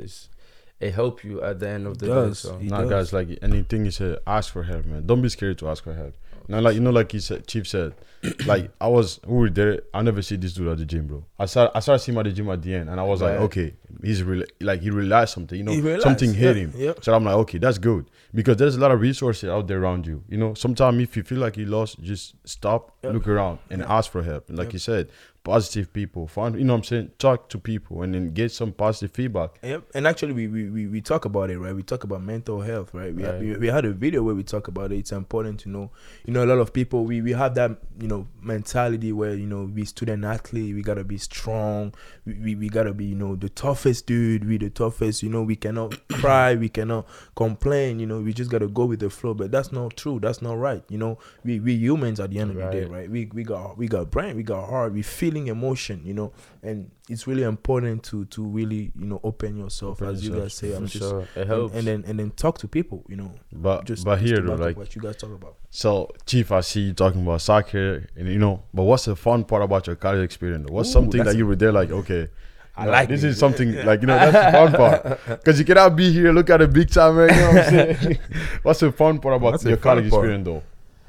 S4: It help you at the end of the day. So.
S2: Guys, like anything you say, ask for help, man. Don't be scared to ask for help. Now, like like he said, Chief said, like we were there. I never see this dude at the gym, bro. I started seeing him at the gym at the end, and I was like, okay, he's really he realized something, something hit him. Yep. So I'm like, okay, that's good, because there's a lot of resources out there around you. Sometimes if you feel like you lost, just stop, look around, and ask for help. And like you said, positive people, find, what I'm saying, talk to people, and then get some positive feedback.
S3: Yep. And actually, we talk about it, right? We talk about mental health, right? We had a video where we talk about it. It's important to know. A lot of people we have that mentality where we student athlete, we gotta be strong, we gotta be the toughest dude, we the toughest. We cannot cry, we cannot complain. We just gotta go with the flow. But that's not true. That's not right. We humans at the end of the day, right? We got brain, we got heart, we feeling emotion. And it's really important to really open yourself, as you guys say.
S4: It helps.
S3: And then talk to people.
S2: But
S3: just
S2: here
S3: to
S2: though,
S3: back up
S2: like
S3: what you guys talk about.
S2: So, Chief, I see you talking about soccer, and but what's the fun part about your college experience? What's something that you were there like, okay,
S3: I like
S2: this
S3: it.
S2: is something like that's the fun part, because you cannot be here, look at a big time, man. You know what I'm saying? What's the fun part about your college experience, though?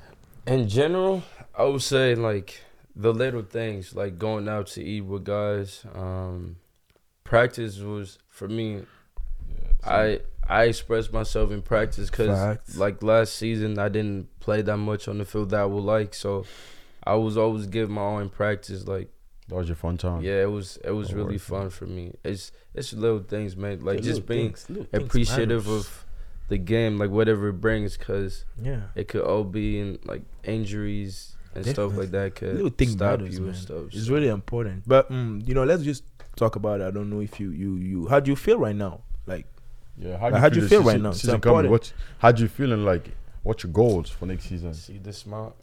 S4: In general, I would say like the little things, like going out to eat with guys. Practice was for me. I expressed myself in practice, because like last season I didn't play that much on the field that I would like, so I was always giving my all in practice. Like
S2: that was your fun time.
S4: Yeah, it was really fun for me. It's little things, man. Like just being appreciative of the game, like whatever it brings, because it could all be in like injuries and stuff like that could stop
S3: matters,
S4: you
S3: man.
S4: and stuff.
S3: It's really important. But let's just talk about it. I don't know if you how do you feel right now? Like,
S2: yeah,
S3: how do you feel right now?
S2: How do you feel, and like what's your goals for next season?
S4: See this smile.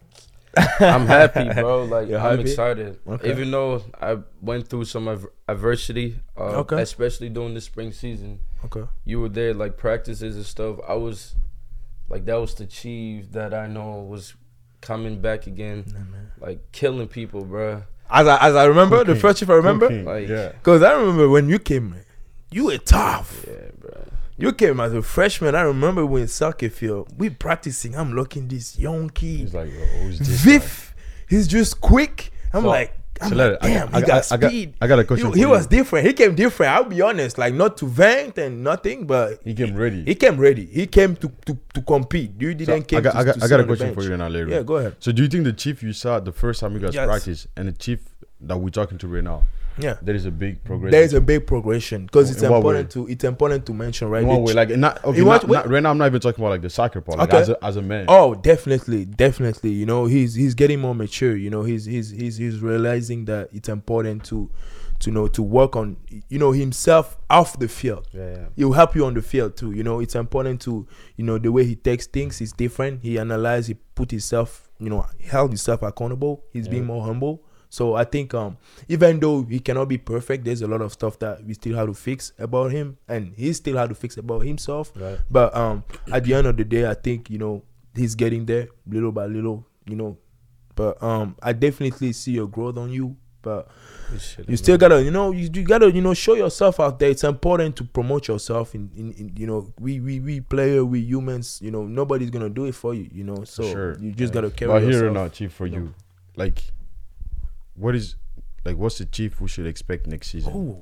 S4: I'm happy, bro. Like
S3: You're
S4: I'm
S3: happy?
S4: excited.
S3: Okay.
S4: Even though I went through some adversity,
S3: Okay.
S4: especially during the spring season.
S3: Okay.
S4: You were there, like practices and stuff. I was like, that was the Chief that I know was coming back again, like killing people, bro.
S3: As I remember, the first Chief I remember,
S2: Cooking,
S4: Like,
S2: yeah.
S3: because I remember when you came, man, you were tough.
S4: Yeah, bro.
S3: You came as a freshman. I remember when soccer field, we practicing. I'm looking this young kid,
S2: He's like, oh, who's this guy?
S3: Vif. He's just quick. I'm
S2: So-
S3: like,
S2: so let it-
S3: damn, he got speed.
S2: I got a question.
S3: He
S2: for
S3: was
S2: you.
S3: different. He came different. I'll be honest. Like not to vent and nothing, but
S2: He came ready.
S3: He came ready. He came to compete. You
S2: So
S3: didn't came
S2: I got,
S3: to,
S2: I got,
S3: to
S2: I
S3: sit
S2: got a
S3: on the
S2: question for
S3: bench.
S2: you now, Larry.
S3: Yeah, go ahead.
S2: So do you think the Chief you saw the first time you guys
S3: Yes.
S2: practice and the Chief that we're talking to right now,
S3: Yeah.
S2: there is a big progression?
S3: There is a big progression because it's
S2: In what
S3: important to mention, right?
S2: in one
S3: The
S2: way,
S3: ch-
S2: like not, okay,
S3: in what way?
S2: not right now. I'm not even talking about like the soccer part. Like
S3: Okay.
S2: as a man.
S3: Oh, definitely. You know, he's getting more mature. You know, he's realizing that it's important to know to work on, you know, himself off the field.
S4: Yeah.
S3: He'll help you on the field too. You know, it's important to, you know, the way he takes things is different. He analyzes, he put himself, you know, held himself accountable. He's being more humble. So I think even though he cannot be perfect, there's a lot of stuff that we still have to fix about him, and he still had to fix about himself.
S4: Right.
S3: But at the end of the day, I think, you know, he's getting there little by little, you know. But I definitely see your growth on you. But you still gotta, you know, you gotta, you know, show yourself out there. It's important to promote yourself. In you know, we player, we humans, you know, nobody's gonna do it for you, you know. So
S2: Sure.
S3: you just gotta carry
S2: But
S3: yourself.
S2: here or not, Chief, for you, like, what's the Chief we should expect next season?
S3: Ooh.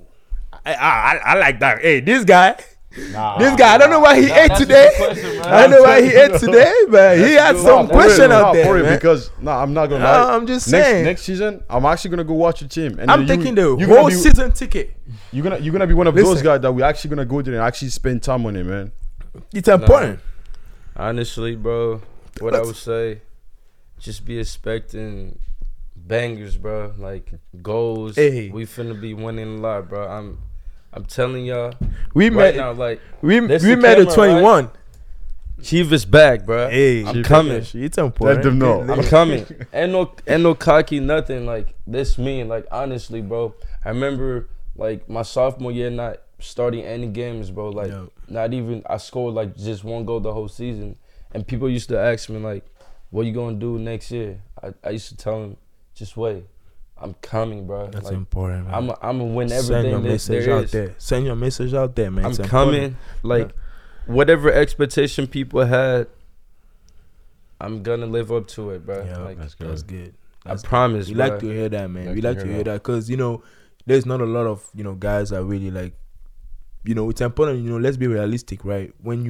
S3: I like that. Hey, this guy, this guy, I don't know why he ate
S4: that's a
S3: today.
S4: good question, man.
S3: I don't know why he ate today, but he had some
S2: For
S3: question
S2: real,
S3: out there,
S2: for real,
S3: man.
S2: because I'm not gonna
S3: No,
S2: lie.
S3: I'm just saying.
S2: Next season, I'm actually gonna go watch the team. And
S3: I'm
S2: then
S3: taking the
S2: you're gonna
S3: whole
S2: be-
S3: season ticket.
S2: You're gonna be one of those
S3: Listen.
S2: guys that we actually gonna go there and actually spend time on it, man.
S3: It's important.
S4: Honestly, bro, what I would say, just be expecting bangers, bro. Like goals.
S3: Hey.
S4: We finna be winning a lot, bro. I'm telling y'all
S3: We
S4: right
S3: met.
S4: now, like
S3: We
S4: That's
S3: we
S4: the
S3: met at
S4: camera,
S3: 21.
S4: Chief is back, bro.
S3: Hey,
S4: I'm coming.
S3: It's important.
S2: Let them know.
S4: I'm coming. Ain't no cocky nothing. Like this mean. Like honestly, bro. I remember like my sophomore year not starting any games, bro. Like
S3: Yo.
S4: not even I scored like just one goal the whole season. And people used to ask me like, what you gonna do next year? I used to tell them, just wait. I'm coming, bro.
S3: That's
S4: like,
S3: important, man.
S4: I'm gonna win
S3: Send
S4: everything
S3: your
S4: there
S3: message out
S4: is.
S3: there. Send your message out there, man.
S4: I'm
S3: It's
S4: coming.
S3: important.
S4: Like whatever expectation people had, I'm gonna live up to it, bro.
S3: Yeah,
S4: like
S2: That's good.
S3: That's good.
S4: I promise.
S3: We
S4: bro.
S3: like to hear that, man.
S2: Like
S3: We
S2: to
S3: like to
S2: hear
S3: hear
S2: that.
S3: that because, you know, there's not a lot of, you know, guys that really like, you know, it's important, you know, let's be realistic, right? When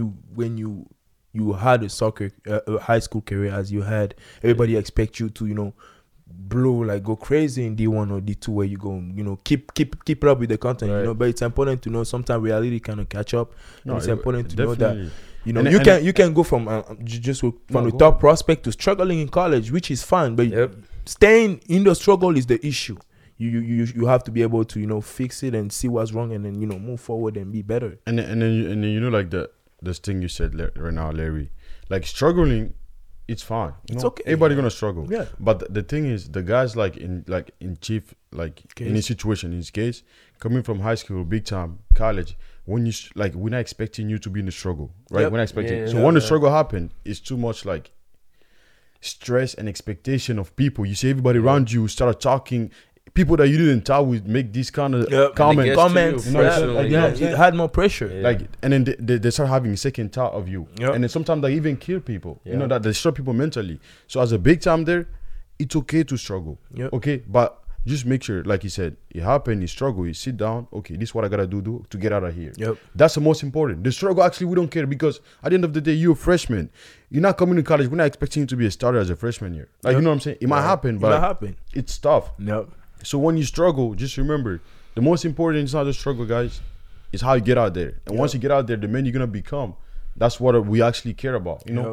S3: you had a soccer, a high school career as you had, everybody expects you to, you know, blow, like go crazy in D1 or D2 where you go, you know, keep it up with the content, you
S4: Right.
S3: know, but it's important to know sometimes reality kind of catch up.
S2: No,
S3: And it's important to know that,
S2: definitely.
S3: you know,
S2: And-
S3: you can go from just from
S2: No,
S3: the
S2: go
S3: top
S2: on.
S3: prospect to struggling in college, which is fine, but
S4: Yep.
S3: staying in the struggle is the issue. You have to be able to, you know, fix it and see what's wrong and then, you know, move forward and be better.
S2: And then you know, like this thing you said right now, Larry, like struggling, it's fine. You
S3: It's
S2: know?
S3: okay.
S2: Everybody gonna struggle.
S3: Yeah.
S2: But the thing is, the guys like in Chief, like in his situation, in his case, coming from high school, big time, college, when you like, we're not expecting you to be in the struggle, right?
S3: Yep.
S2: We're not expecting.
S4: Yeah,
S2: so
S4: yeah,
S2: when the
S4: yeah.
S2: struggle happen, it's too much like stress and expectation of people. You see everybody around you start talking. People that you didn't talk with make these kind of
S3: Yep.
S2: comments.
S4: Yes,
S3: Comments,
S4: to
S2: you know what I'm
S3: yeah,
S2: saying? Like,
S3: yeah,
S2: you know what I'm
S3: it had more pressure.
S4: Yeah.
S2: Like, and then they start having a second thought of you.
S3: Yep.
S2: And then sometimes they even kill people. You
S4: Yeah.
S2: know, that they destroy people mentally. So as a big time there, it's okay to struggle.
S3: Yep.
S2: Okay. But just make sure, like you said, it happened, you struggle, you sit down, okay, this is what I gotta do to get out of here.
S3: Yep.
S2: That's the most important. The struggle, actually, we don't care because at the end of the day, you're a freshman. You're not coming to college. We're not expecting you to be a starter as a freshman here. Like, you know what I'm saying? It might happen,
S3: It
S2: but
S3: might happen.
S2: it's tough.
S3: Yep.
S2: So when you struggle, just remember, the most important is not the struggle, guys. It's how you get out there. And once you get out there, the man you're gonna become, that's what we actually care about. You know,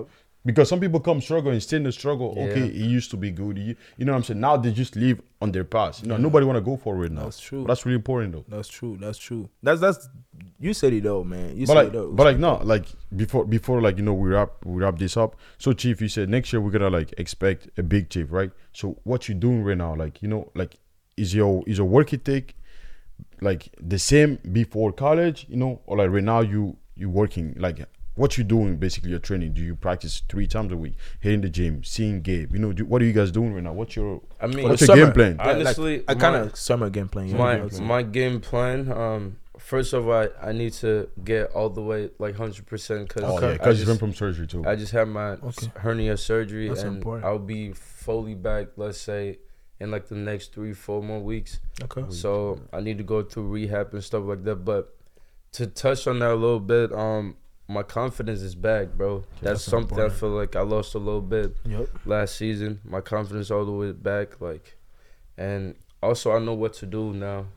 S2: Because some people come struggle and stay in the struggle.
S4: Yeah.
S2: Okay, he used to be good. You know what I'm saying? Now they just live on their past. You know, nobody want to go for it now.
S3: That's true.
S2: But that's really important though.
S3: That's true. That's you said it though, man. You
S2: But
S3: said
S2: like,
S3: it though.
S2: but like no, like before like, you know, we wrap this up. So Chief, you said next year we're gonna like expect a big Chief, right? So what you doing right now? Like, you know, like is your work ethic like the same before college, you know, or like right now you working, like what you doing basically, your training? Do you practice 3 times a week, hitting the gym, seeing Gabe? You know, what are you guys doing right now? What's your game plan?
S4: Honestly,
S3: I kind of summer game plan. Yeah,
S4: my game plan. First of all, I need to get all the way like 100%
S2: because you went from surgery too.
S4: I just had my hernia surgery,
S3: That's
S4: and
S3: important.
S4: I'll be fully back. Let's say in like the next 3-4 more weeks.
S3: Okay.
S4: So I need to go through rehab and stuff like that. But to touch on that a little bit, my confidence is back, bro. That's something I feel like I lost a little bit last season. My confidence all the way back, like, and also I know what to do now.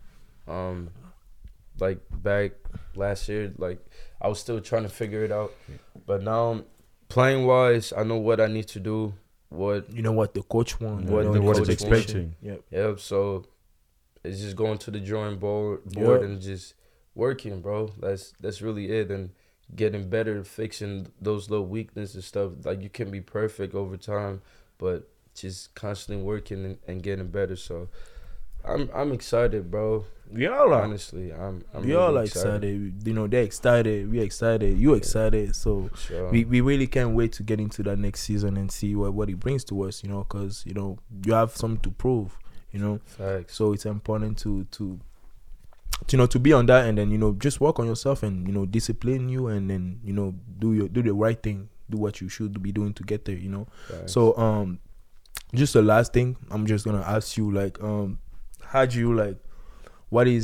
S4: Like back last year, like I was still trying to figure it out, but now playing wise, I know what I need to do. What
S3: you know what the coach wants,
S4: what the
S2: what
S4: coach
S2: is expecting.
S4: Yep. So it's just going to the drawing board and just working, bro. That's really it, and getting better, fixing those little weaknesses and stuff. Like you can be perfect over time, but just constantly working and getting better. So I'm excited, bro.
S3: We all are.
S4: Honestly, I'm
S3: We
S4: really
S3: all are excited. You know, they're excited. We're excited. You excited. So
S4: Sure.
S3: we really can't wait to get into that next season and see what it brings to us. You know, because you know you have something to prove. You know,
S4: Facts.
S3: so it's important to you know to be on that, and then you know just work on yourself and you know discipline you, and then you know do the right thing, do what you should be doing to get there. You know,
S4: Facts.
S3: so just the last thing I'm just gonna ask you, like how do you like what do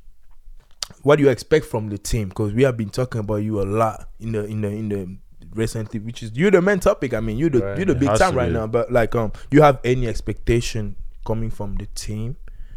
S3: you expect from the team? Because we have been talking about you a lot in the recently, which is you're the main topic. I mean, you're the big time right now. But like, you have any expectation coming from the team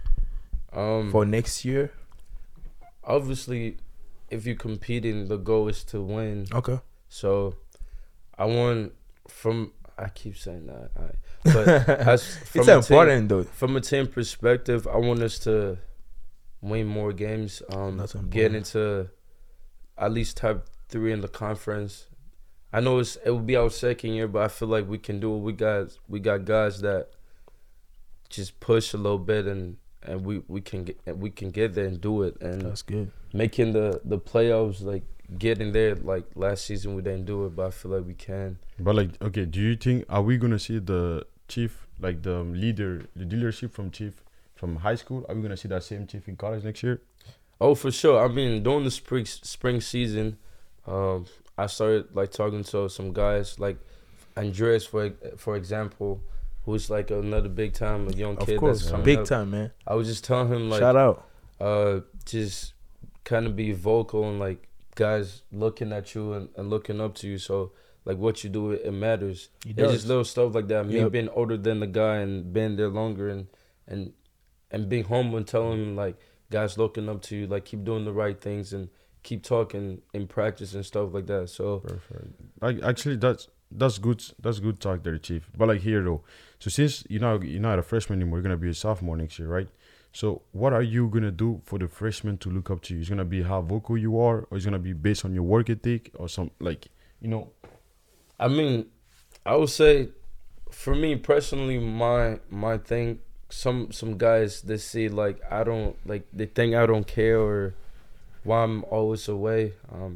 S3: for next year?
S4: Obviously, if you're competing, the goal is to win.
S3: Okay.
S4: So I want from. I keep saying that, but as from
S3: It's important though.
S4: From a team perspective, I want us to win more games.
S3: That's important.
S4: Get into at least top 3 in the conference. I know it will be our second year, but I feel like we can do it. We got guys that just push a little bit, and we can get there and do it. And
S3: That's good.
S4: making the playoffs, like getting there. Like last season we didn't do it, but I feel like we can.
S2: But like, okay, do you think are we gonna see the Chief, like the leadership from Chief from high school? Are we gonna see that same Chief in college next year?
S4: Oh, for sure. I mean, during the spring season, I started like talking to some guys like Andreas, for example, who's like another big time young kid.
S3: Of course,
S4: that's coming
S3: big
S4: up.
S3: time, man.
S4: I was just telling him like,
S3: Shout out.
S4: just kind of be vocal and like guys looking at you and looking up to you. So like what you do, it matters.
S3: It
S4: It's
S3: does.
S4: just little stuff like that. Me
S3: Yep.
S4: being older than the guy and being there longer and being humble and telling him like guys looking up to you, like keep doing the right things and keep talking in practice and stuff like that. So
S2: Perfect. Like actually, that's good. That's good talk there, Chief. But like here though, so since you're not a freshman anymore, you're gonna be a sophomore next year, right? So what are you gonna do for the freshmen to look up to you? It's gonna be how vocal you are, or it's gonna be based on your work ethic, or some like
S4: I mean, I would say, for me personally, my thing. Some guys, they see like they think I don't care or why I'm always away.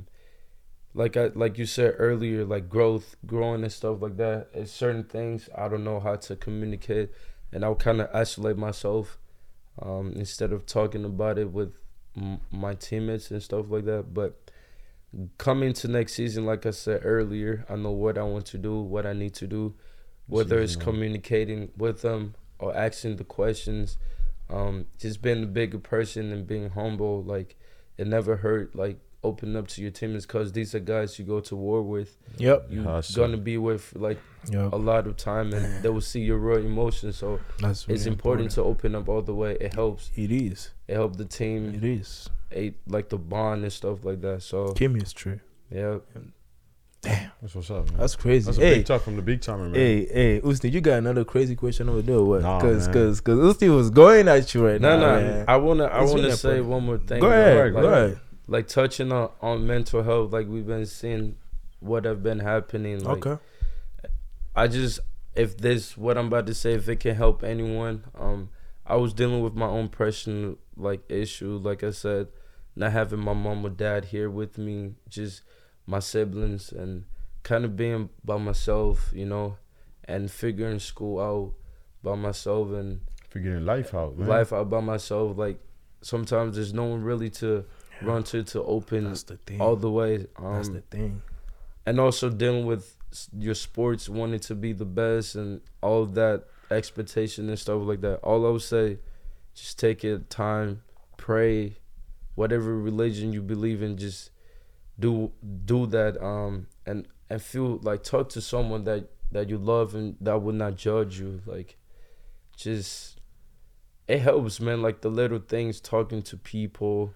S4: Like you said earlier, like growing and stuff like that. It's certain things I don't know how to communicate, and I'll kind of isolate myself instead of talking about it with my teammates and stuff like that. But coming to next season, like I said earlier, I know what I want to do, what I need to do, whether it's communicating with them or asking the questions, just being a bigger person and being humble. Like it never hurt, like open up to your teammates, because these are guys you go to war with.
S3: Yep.
S4: You're gonna be with like a lot of time, and they will see your real emotions. So
S3: That's really
S4: it's important to open up all the way. It helps.
S3: It is.
S4: It helped the team.
S3: It is.
S4: Like the bond and stuff like that. So
S3: Chemistry.
S4: yeah.
S2: That's what's up, man.
S3: That's crazy.
S2: That's a big talk from the big timer, man.
S3: Hey, Usni, you got another crazy question over there, what?
S2: Nah,
S3: Cause
S2: man.
S3: Usni was going at you right
S4: No,
S3: now.
S4: no.
S3: man.
S4: I wanna
S3: It's really
S4: say
S3: important.
S4: one more thing.
S3: Go
S4: though.
S3: ahead,
S4: Like,
S3: go ahead.
S4: like touching on mental health, like we've been seeing what have been happening. Like,
S3: Okay.
S4: I just, if this what I'm about to say, if it can help anyone, I was dealing with my own personal like issue. Like I said, not having my mom or dad here with me, just my siblings, and kind of being by myself, you know, and figuring school out by myself and
S2: Figuring life out, man.
S4: life out by myself. Like sometimes there's no one really to run to open
S3: That's the thing.
S4: all the way.
S3: That's the thing.
S4: And also dealing with your sports, wanting to be the best and all of that expectation and stuff like that. All I would say, just take your time, pray, whatever religion you believe in, just do that, and feel like talk to someone that you love and that would not judge you. Like, just it helps, man. Like the little things, talking to people.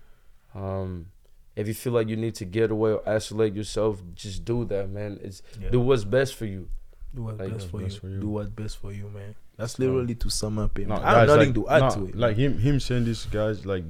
S4: If you feel like you need to get away or isolate yourself, just do that, man. Do what's best for you.
S3: Do what's
S4: Like,
S3: best for
S2: best for
S3: you.
S2: you.
S3: Do what's best for you, man. That's literally to sum up it.
S2: No,
S3: man. I have
S2: guys,
S3: nothing to add to it.
S2: Like him saying this, guys, like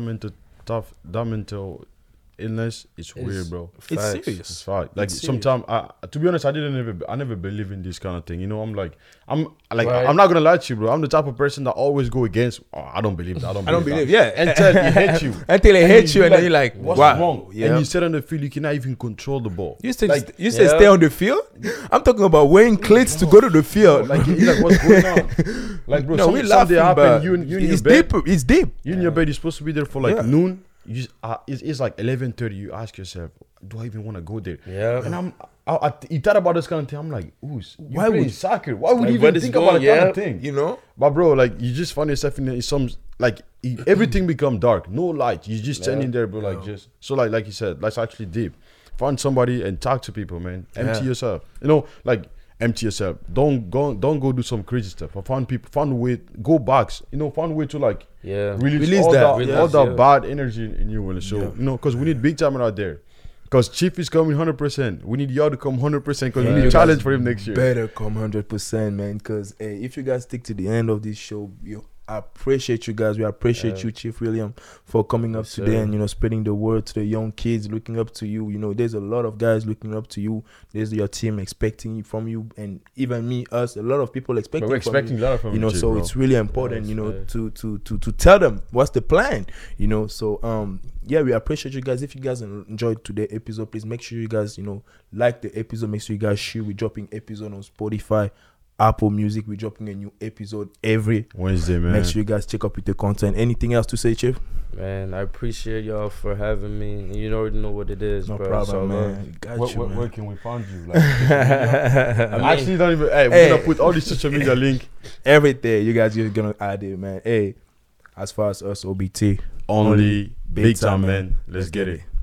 S2: that mental illness is weird, bro.
S3: It's
S4: Facts.
S3: serious.
S2: It's fact. Like
S3: It's serious.
S2: sometimes, to be honest, I never believe in this kind of thing. You know, I'm like,
S4: Right.
S2: I'm not gonna lie to you, bro. I'm the type of person that always go against. Oh, I don't believe that.
S3: I don't believe.
S2: that.
S3: Yeah,
S2: Until he hits you.
S3: Until they hate you, and
S2: like,
S3: then you're like,
S2: what's
S3: wow.
S2: wrong?
S3: Yeah.
S2: And you sit on the field, you cannot even control the ball.
S3: You said
S2: Like,
S3: you said
S4: yeah.
S3: stay on the field. I'm talking about wearing cleats to go to the field.
S2: Like, you're like, what's going on? Like, bro,
S3: we
S2: something
S3: laughing, but
S2: happen. You in your
S3: it's
S2: bed.
S3: deep. It's deep.
S2: You in your bed. You're supposed to be there for like
S3: Yeah.
S2: noon. You just, it's like 11:30. You ask yourself, do I even want to go there?
S4: Yeah.
S2: And you thought about this kind of thing. I'm like, ooh,
S3: Why
S2: why would
S3: would-
S2: soccer? Why would
S4: Like,
S2: you
S4: what
S2: even
S4: is
S2: think
S4: going-
S2: about that kind
S4: yeah.
S2: of thing?
S3: You know.
S2: But bro, like you just find yourself in some like everything become dark, no light. You just standing there, bro, like just so like you said, that's actually deep. Find somebody and talk to people, man. Empty
S3: Yeah.
S2: yourself. You know, like empty yourself. Don't go do some crazy stuff. Find people, find a way, go back. You know, find a way to like
S4: Yeah.
S2: release
S3: that.
S2: all
S4: Release,
S2: that
S4: yeah.
S2: bad energy in you. And so
S3: Yeah.
S2: you know, because we need big time out there. Because Chief is coming 100%. We need y'all to come 100% because we
S4: Right.
S2: need
S4: You
S2: challenge for him next year.
S3: Better come 100%, man. Because if you guys stick to the end of this show, I appreciate you guys. We appreciate you, Chief William, for coming up
S4: Yes,
S3: today
S4: sir.
S3: and spreading the word to the young kids, looking up to you. There's a lot of guys looking up to you. There's your team expecting from you, and even me, us, a lot of people expecting.
S2: But we're expecting
S3: from
S2: a lot from
S3: you.
S2: Chief,
S3: So
S2: bro.
S3: it's really important,
S4: Yes,
S3: to tell them what's the plan. So yeah, we appreciate you guys. If you guys enjoyed today's episode, please make sure you guys like the episode. Make sure you guys share. We're dropping episode on Spotify, Apple Music. We're dropping a new episode every
S2: Wednesday, man.
S3: Make sure you guys check up with the content. Anything else to say, Chief?
S4: Man, I appreciate y'all for having me. And you already know what it is,
S3: No
S4: bro.
S3: problem,
S4: So,
S3: man. Got you, man.
S2: Where can we find you? Like, I actually don't even. Hey, we're gonna put all the social media link.
S3: Everything you guys are gonna add it, man. Hey, as far as us, OBT,
S2: Only big time, man. Let's get it.